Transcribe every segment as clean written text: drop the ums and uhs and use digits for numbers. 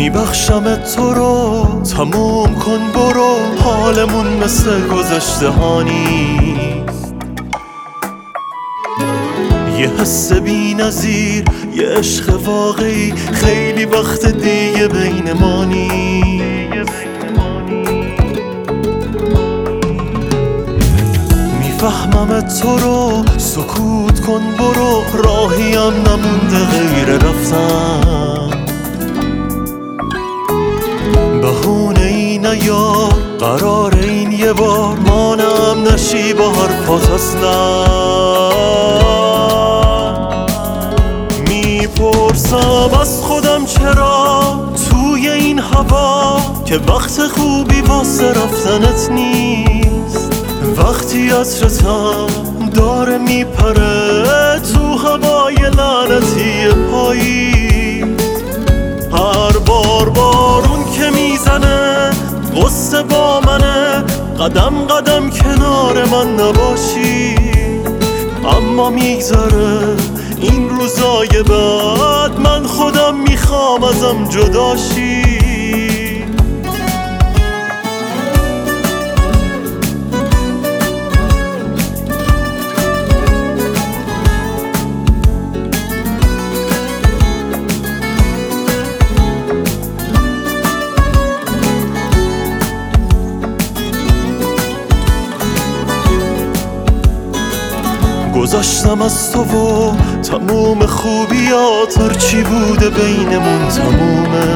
میبخشم تو رو، تموم کن برو، حالمون مثل گذشته ها نیست. یه حس بی نظیر، یه عشق واقعی، خیلی وقت دیگه بین ما نیست. میفهمم تو رو، سکوت کن برو، راهیم نمونده غیر رفتن. بهونه ای نیا، قرار این یه بار مانم نشی با حرفات اصلا. میپرسم از خودم چرا توی این هوا که وقت خوبی واسه رفتنت نیست. وقتی عطرتم داره میپره تو هوای لعنتی پاییز. هر بار بارون که میزنه غصه با منه، قدم قدم کنار من نباشی. اما میگذره این روزای بعد، من خودم میخوام ازم جداشی. گذاشتم از تو و تموم خوبیات، هرچی بوده بینمون تمومه.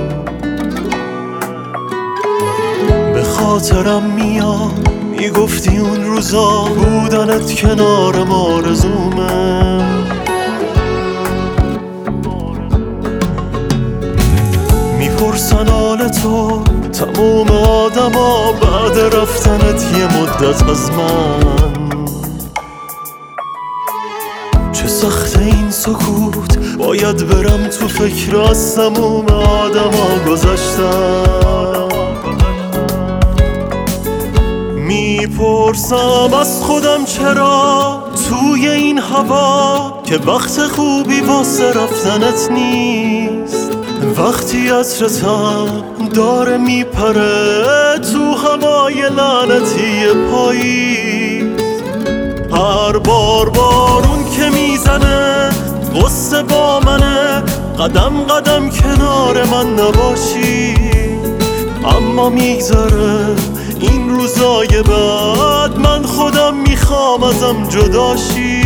به خاطرم میاد میگفتی اون روزا بودنت کنارم آرزومه. میپرسن حال تو تموم آدما بعد رفتنت یه مدت از من. چه سخت این سکوت، باید برم تو فکر از تموم آدما گذشتم. میپرسم از خودم چرا توی این هوا که وقت خوبی واسه رفتنت نیست. وقتی عطرتم داره میپره تو هوای لعنتی پاییز. هر بار بارون که میزنه غصه با منه، قدم قدم کنار من نباشی. اما میگذره این روزای بعد، من خودم میخوام ازم جداشی.